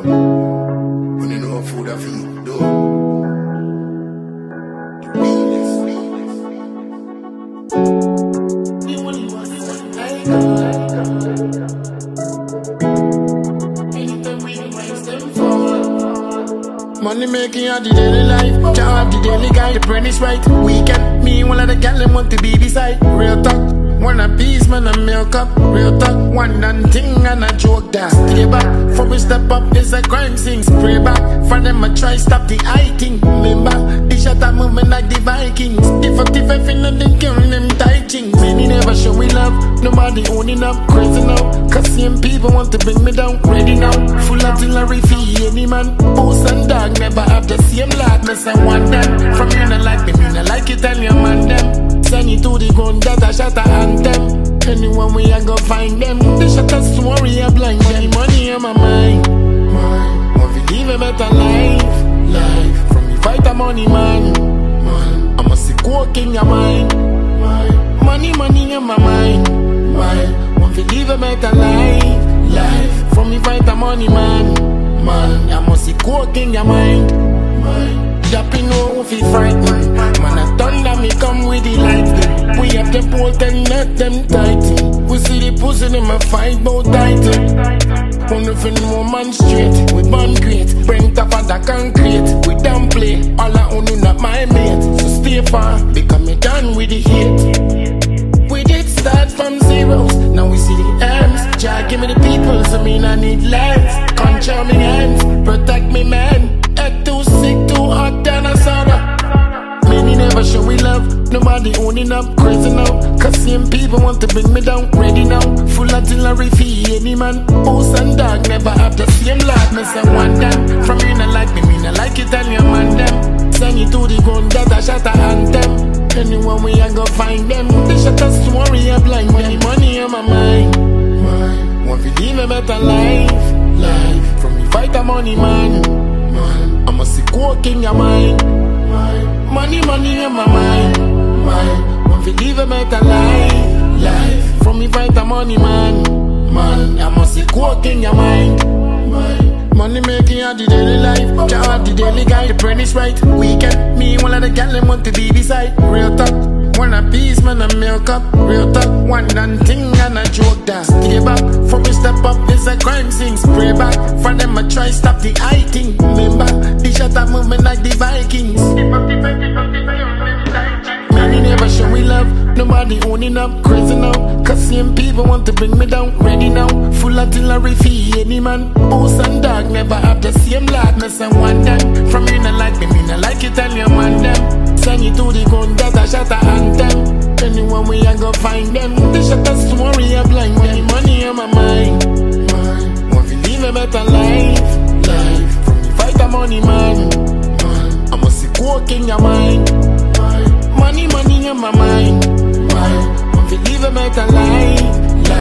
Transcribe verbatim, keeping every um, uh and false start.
When you know food I feed, do. The realest. You want to anything we can raise them for. Money making out the daily life, can't have the daily guy. The brain is right. Weekend, me one of the gal them want to be beside. Real talk. One a piece, man, a milk up. Real talk, one and thing and a joke that. Stay back, for we step up, is a crime scene. Spray back, for them I try stop the eye thing. Remember, the shot a movement like the Vikings. If up, if I feel nothing, carrying them tight things. Many never show we love, nobody owning up. Crazy now, cause same people want to bring me down. Ready now, full artillery for any man. Post and dog never have the same ladness I want them. From you not like me, me not like Italian man them. Send you to the gun that I shot a anthem. Anyone we I go find them. They shot a story, I blind them. Money on my mind, mind. Want to live a better life, life. From me fight a money man, man. I must see coke in your mind, mind. Money, money on my mind, mind. Want to live a better life, life. From me fight a money man, man. I must see coke in your mind, mind. Yapping no if it frightened. Man a thunder me come with the lightning. We have the bolt and not them tighten. We see the pussy them a fight bout tighten. Wanna feel no man straight. We born great, bring top of the concrete. We don't play, all I own not my mate. So stay far, because me done with the hate. We did start from zeros, now we see the ends. Jah give me the people, so me not need less. Control me hands, protect me man. Head too sick, too hot, than a soda. Many never show we love, nobody owning up. Crazy now, cause same people want to bring me down. Ready now, full artillery for any man. Post and dog never have the same ladness I want them. From you not like me, me not like Italian man them. Send you to the gun that I shot a anthem. Anyone we I go find them. They shot a story, I blind them. Money on my mind, mind. Want to live a better life, life. From me fight a money man, man. I must see coke in your mind, mind. Money, money in my mind, mind. Want to live a better life, life. From me fight a money man, man. I must see coke in your mind, mind. Money making out the daily life, can't have the daily guy. The brain is right. Weekend, me one of the gal them want to be beside. Real talk, one a piece, man, a milk up. Real talk, one and thing and a joke that. Stay back, for we step up, is a crime scene. Spray back, for them I try stop the eye thing. Remember, the shot a movement like the Vikings. Many never show we love, nobody owning up. Crazy now, cause same people want to bring me down. Ready now, full artillery for any man. Post and dog never have the same ladness I want them. From you not like me, me not like Italian man them. Send you to the gun that I shot a anthem. Anyone we I go find them. They shot a story, I blind them. Money on my mind, mind. Want to live a better life, life. From me fight a money man, man. I must see coke in your mind, mind. Money, money on my mind, mind. Want to live a better life,